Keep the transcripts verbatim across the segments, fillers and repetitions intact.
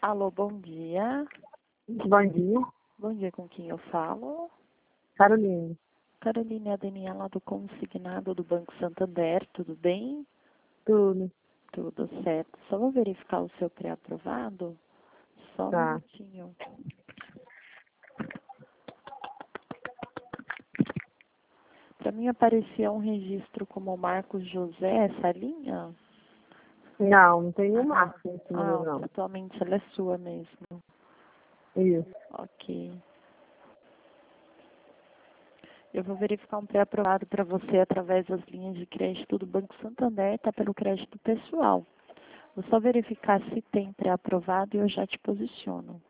Alô, bom dia. Bom dia. Bom dia, com quem eu falo? Carolina. Carolina, é a Daniela do Consignado do Banco Santander, tudo bem? Tudo. Tudo certo. Só vou verificar o seu pré-aprovado. Só um Tá. minutinho. Para mim aparecia um registro como Marcos José, essa linha? Não, não tem nenhum Ah, marco nesse ah, número, não. atualmente ela é sua mesmo. Isso. Ok. Eu vou verificar um pré-aprovado para você através das linhas de crédito do Banco Santander, tá pelo crédito pessoal. Vou só verificar se tem pré-aprovado e eu já te posiciono.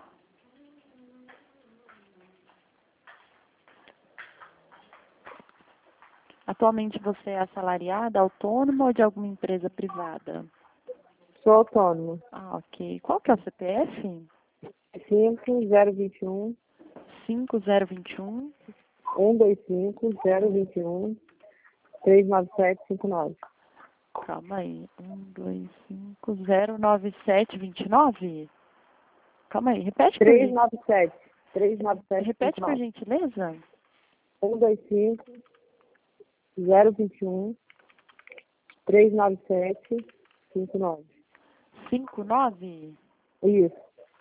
Atualmente você é assalariada, autônoma ou de alguma empresa privada? Sou autônoma. Ah, ok. Qual que é o C P F? cinco zero dois um, cinco zero dois um. um dois cinco, zero dois um, três nove sete cinco nove. Calma aí. um dois cinco zero nove sete dois nove? Calma aí. Repete por três gentileza. nove sete, três nove sete Repete cinco por nove. gentileza. um dois cinco, zero dois um, três nove sete cinco nove. cinco nove? Isso.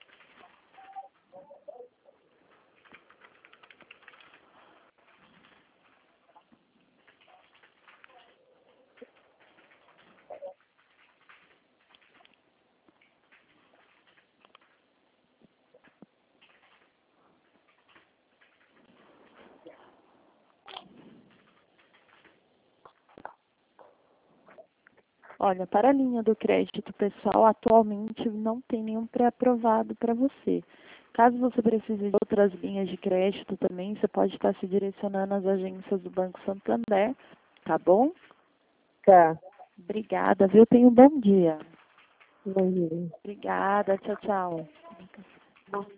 Olha, para a linha do crédito pessoal, atualmente não tem nenhum pré-aprovado para você. Caso você precise de outras linhas de crédito também, você pode estar se direcionando às agências do Banco Santander, tá bom? Tá. Obrigada, viu? Tenha um bom dia. Bom dia. Obrigada, tchau, tchau.